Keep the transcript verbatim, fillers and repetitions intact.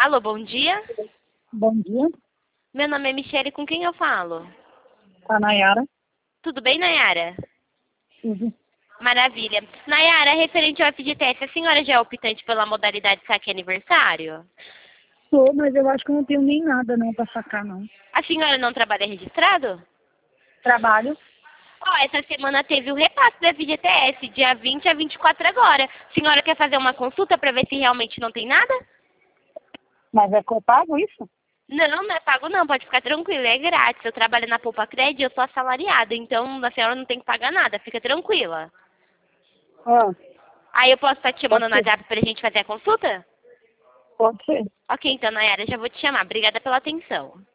Alô, bom dia. Bom dia, Meu nome é Michele, com quem eu falo? a Nayara. Tudo bem, Nayara? Tudo. Maravilha. Nayara, referente ao F G T S, a senhora já é optante pela modalidade saque aniversário? Sou, mas eu acho que eu não tenho nem nada não para sacar, não. A senhora não trabalha registrado? Trabalho, Ó, essa semana teve o repasse do F G T S, dia vinte a vinte e quatro agora. A senhora quer fazer uma consulta para ver se realmente não tem nada? mas é que eu pago isso? Não, não é pago não, pode ficar tranquila, é grátis. Eu trabalho na Poupa Cred e eu sou assalariada, então a senhora não tem que pagar nada, fica tranquila. Ah, Aí eu posso estar te chamando pode no ser, WhatsApp pra gente fazer a consulta? pode ser. Ok, então, Nayara, já vou te chamar. Obrigada pela atenção.